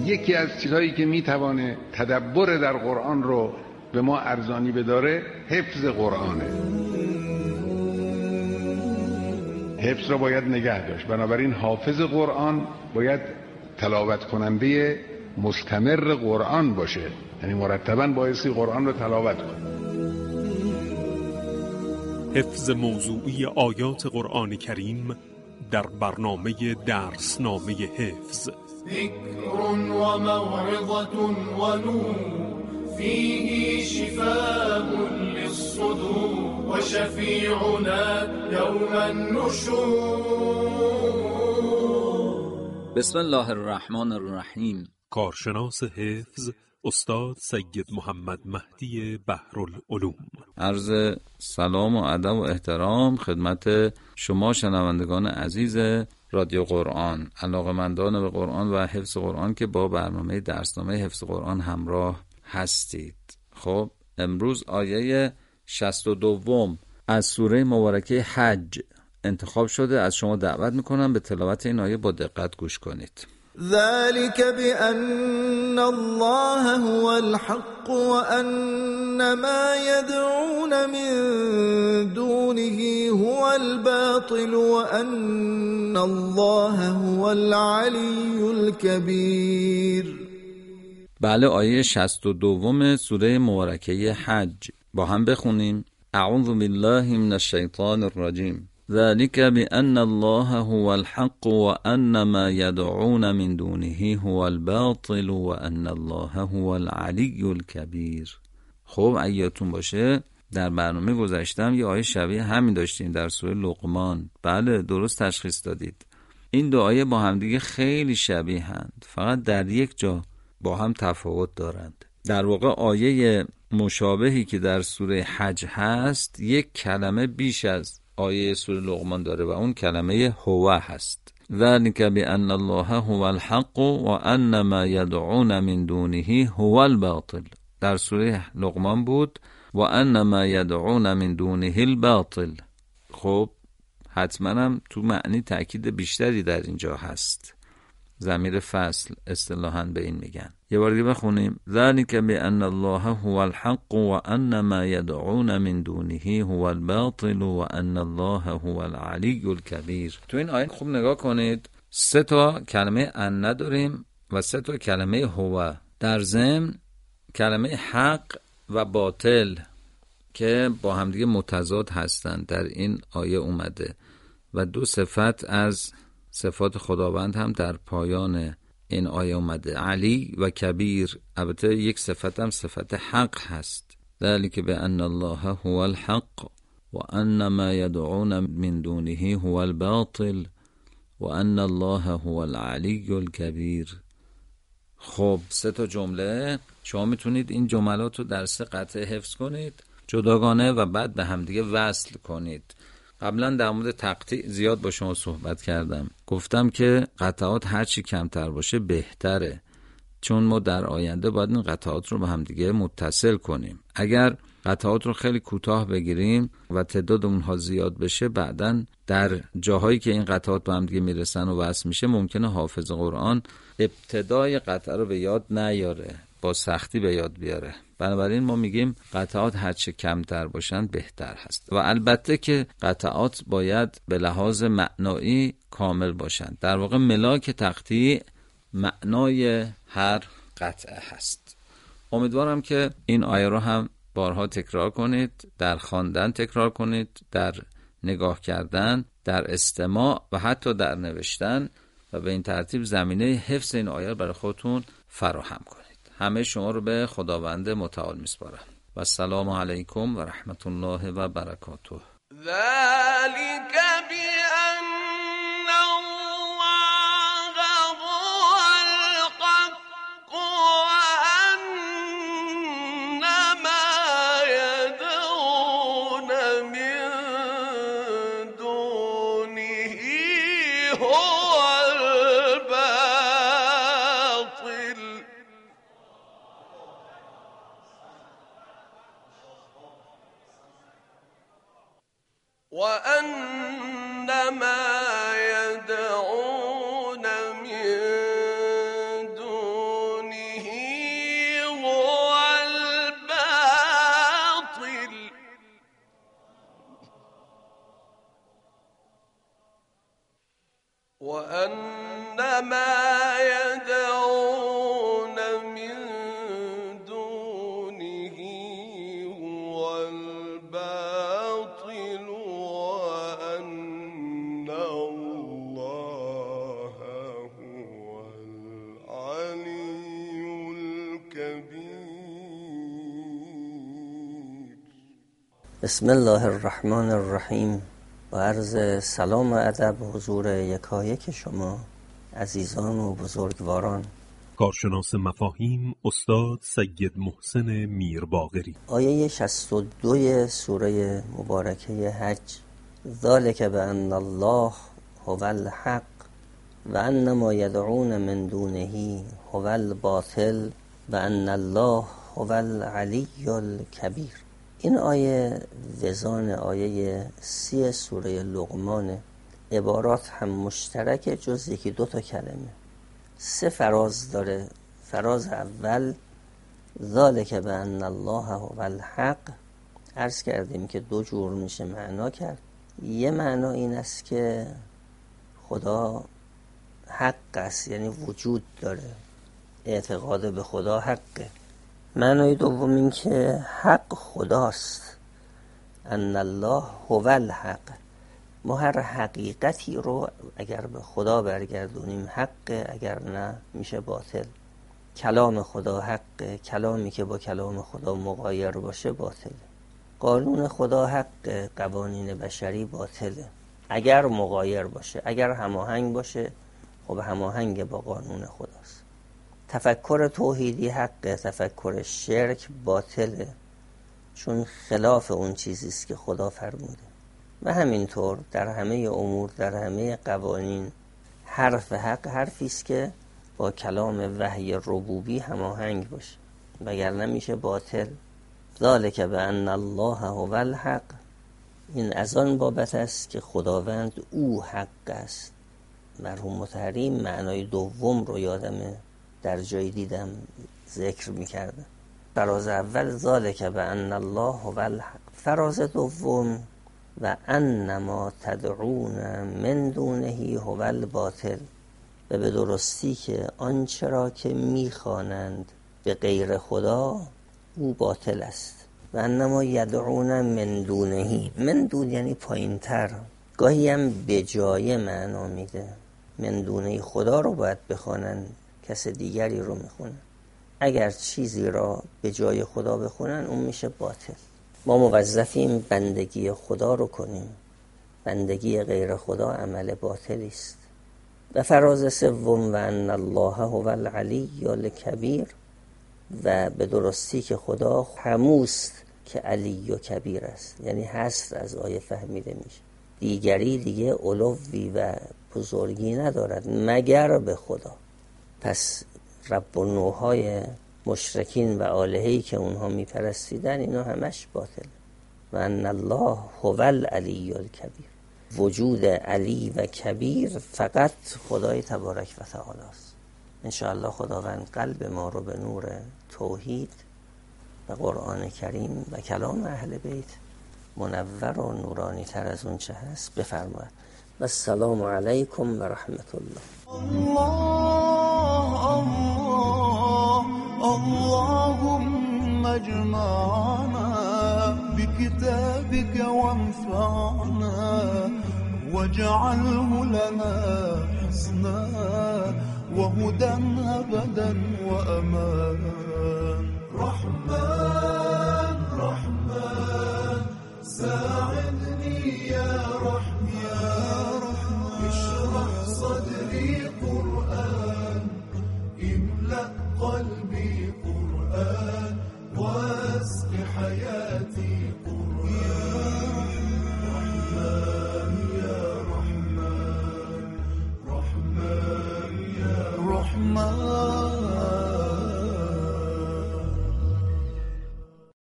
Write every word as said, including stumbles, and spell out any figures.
یکی از چیزهایی که میتوانه تدبر در قرآن رو به ما ارزانی بداره حفظ قرآنه. حفظ رو باید نگه داشت. بنابراین حافظ قرآن باید تلاوت کننده مستمر قرآن باشه، یعنی مرتباً بایستی قرآن رو تلاوت کنه. حفظ موضوعی آیات قرآن کریم در برنامه درسنامه حفظ. ذکر و موعظة و نور فیه شفاء للصدور و شفیعنا یوم النشور. بسم الله الرحمن الرحیم. کارشناس حفظ استاد سید محمد مهدی بحرالعلوم. عرض سلام و ادب و احترام خدمت شما شنوندگان عزیز رادیو قرآن، علاقه‌مندان به قرآن و حفظ قرآن که با برنامه درسنامه حفظ قرآن همراه هستید. خب امروز آیه شصت و دو از سوره مبارکه حج انتخاب شده. از شما دعوت میکنم به تلاوت این آیه با دقت گوش کنید. ذلك بأن الله هو الحق وأن ما يدعون من دونه هو الباطل وأن الله هو العلي الكبير. بله، آیه شصت و دو سوره مبارکه حج با هم بخونیم. اعوذ بالله من الشیطان الرجیم. ذلك بأن الله هو الحق وأن ما يدعون من دونه هو الباطل وأن الله هو العلي الكبير. خب ایاتون باشه در برنامه گذاشتم یه آیه شبیه همین داشتیم در سوره لقمان. بله درست تشخیص دادید. این دو آیه با هم دیگه خیلی شبیه هستند، فقط در یک جا با هم تفاوت دارند. در واقع آیه مشابهی که در سوره حج هست یک کلمه بیش از آیه سوره لقمان داره و اون کلمه هو هست. ذلك بأن الله هو الحق وأن ما يدعون من دونه هو الباطل. در سوره لقمان بود وأن ما يدعون من دونه الباطل. خب حتما هم تو معنی تأکید بیشتری در اینجا هست. ضمیر فصل اصطلاحاً به این میگن. یه بار دیگه بخونیم. ذلك بأن الله هو الحق وأن ما يدعون من دونه هو الباطل وأن الله هو العلي الكبير. تو این آیه خوب نگاه کنید. سه تا کلمه ان نداریم و سه تا کلمه هو. در ضمن کلمه حق و باطل که با همدیگه متضاد هستند در این آیه اومده و دو صفت از صفات خداوند هم در پایان این آیه اومده، علی و کبیر. البته یک صفت هم صفت حق هست. ذلك بأن الله هو الحق وأن ما يدعون من دونه هو الباطل وأن الله هو العلی الكبیر. خب سه تا جمله شما میتونید این جملات رو در سه قطعه حفظ کنید جداگانه و بعد به همدیگه وصل کنید. قبلا در مورد تقطیع زیاد با شما صحبت کردم. گفتم که قطعات هرچی کمتر باشه بهتره، چون ما در آینده باید این قطعات رو به هم دیگه متصل کنیم. اگر قطعات رو خیلی کوتاه بگیریم و تعداد اونها زیاد بشه، بعداً در جاهایی که این قطعات به هم دیگه میرسن و وصل میشه ممکنه حافظ قرآن ابتدای قطعه رو به یاد نیاره، با سختی به یاد بیاره. بنابراین ما میگیم قطعات هرچه کمتر باشن بهتر هست و البته که قطعات باید به لحاظ معنایی کامل باشن. در واقع ملاک تقطیع معنای هر قطعه هست. امیدوارم که این آیه رو هم بارها تکرار کنید، در خواندن تکرار کنید، در نگاه کردن، در استماع و حتی در نوشتن و به این ترتیب زمینه حفظ این آیه برای خودتون فراهم کنید. همه شما رو به خداوند متعال میسپارم و السلام علیکم و رحمت الله و برکاته. ذلك بأن الله هو الحق وأن ما يدعون من دونه هو الباطل وأن ما يدعون من دونه وأن ما يدعون من دونه هو الباطل وأن الله هو العلي الكبير. بسم الله الرحمن الرحیم. با عرض سلام و ادب حضور یکایک شما عزیزان و بزرگواران. کارشناس مفاهیم استاد سید محسن میرباقری. آیه شصت و دو سوره مبارکه حج: ذالک بأن الله هو الحق و ان ما یدعون من دونه هو الباطل و ان الله هو العلی الکبیر. این آیه وزان آیه سی سوره لقمان. عبارات هم مشترک جز یکی دو تا کلمه. سه فراز داره. فراز اول ذالک بأن الله هو الحق. عرض کردیم که دو جور میشه معنا کرد. یه معنا این است که خدا حق است، یعنی وجود داره، اعتقاد به خدا حقه. معنای دوم این که حق خداست، ان الله هو الحق. ما هر حقیقتی رو اگر به خدا برگردونیم حقه، اگر نه میشه باطل. کلام خدا حقه، کلامی که با کلام خدا مغایر باشه باطله. قانون خدا حقه، قوانین بشری باطله اگر مغایر باشه. اگر هماهنگ باشه خب هماهنگ با قانون خداست. تفکر توحیدی حقه، تفکر شرک باطله، چون خلاف اون چیزیست که خدا فرموده. و همینطور در همه امور، در همه قوانین، حرف حق حرفیست که با کلام وحی ربوبی هماهنگ باشه، وگرنه میشه باطل. ذالک بأن الله هو الحق. این از آن بابت است که خداوند او حق است. مرحوم مطهری معنای دوم رو یادمه در جایی دیدم ذکر میکردم. فراز اول ذالک بأن الله هو الحق. فراز دوم و ان ما تدعون من دونه هو الباطل. و به درستی که آنچه را که میخوانند به غیر خدا او باطل است. و ان ما یدعون من دونه. من دون یعنی پایین تر، گاهی هم به جای معنا میده. من دونه خدا رو باید بخوانن، کس دیگری رو میخونن. اگر چیزی را به جای خدا بخونن اون میشه باطل. ما موظفیم بندگی خدا رو کنیم. بندگی غیر خدا عمل باطلی است. و فراز سوم و ان الله هو العلی الکبیر. و به درستی که خدا هموست که علی و کبیر است، یعنی هست از آیه فهمیده میشه. دیگری دیگه علوی و بزرگی ندارد مگر به خدا. پس رب و نوهای مشرکین و آلهه‌ای که اونها میپرستیدن اینا همش باطل. و ان الله هو العلی الکبیر. وجود علی و کبیر فقط خدای تبارک و تعالی است. انشاءالله خداوند قلب ما رو به نور توحید و قرآن کریم و کلام اهل بیت منور و نورانی تر از اون چه هست بفرماید. و السلام علیکم و رحمت الله. اللهم اجمعنا بكتابك وانفعنا واجعله لنا حسنا وهدى أبدا وأمان. رحمن رحمن ساعدني يا رحمن اشرح صدري قرآن